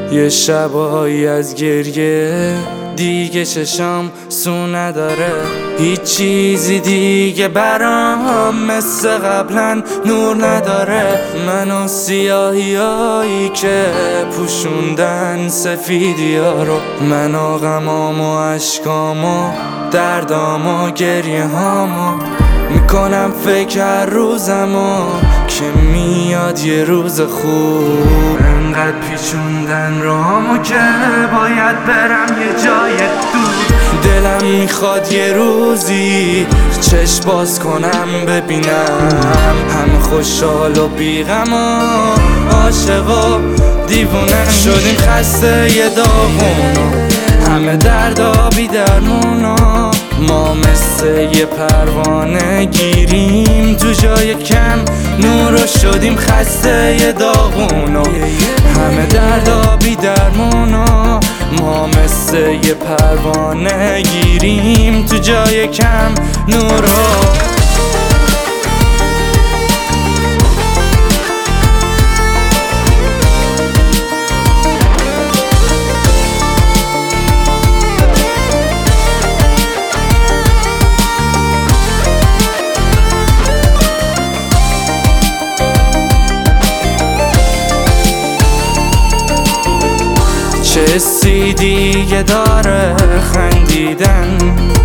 یه شبایی از گریه دیگه چشام سو نداره، هیچ چیزی دیگه برام مثل قبلا نور نداره. منو سیاهیایی که پوشوندن سفیدیا رو، منو غمام و عشقام و دردام و گریه هامو میکنم فکر روزمو که میاد یه روز خوب. انقدر پیچوندن راهامو که باید برم یه جای دور. دلم میخواد یه روزی چشم باز کنم ببینم همه خوشحال و بیغم و عاشق و دیوونه. شدیم خسته یه داغونو، همه دردا بی درمونو. ما مثل یه پروانه گیریم تو جای کم نورو. شدیم خسته یه داغونو، همه دردا بی درمونو. ما مثل یه پروانه گیریم تو جای کم نورو. چه حسی دیگه داره خندیدن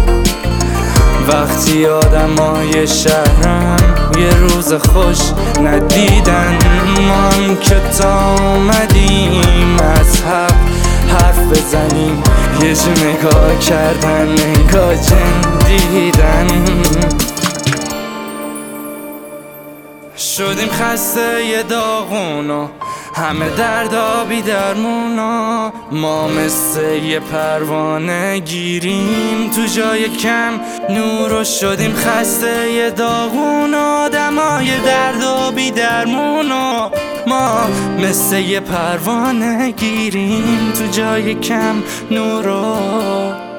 وقتی آدمای شهرم یه روز خوش ندیدن. ما هم که تا اومدیم از حرف بزنیم، یه جو نگاه کردن نگاه جن دیدن. شدیم خسته یه داغونو، همه دردا بی درمونو. ما مثل یه پروانه گیریم تو جای کم نورو. شدیم خسته یه داغونو، آدمای دردا بی درمونو. ما مثل یه پروانه گیریم تو جای کم نورو.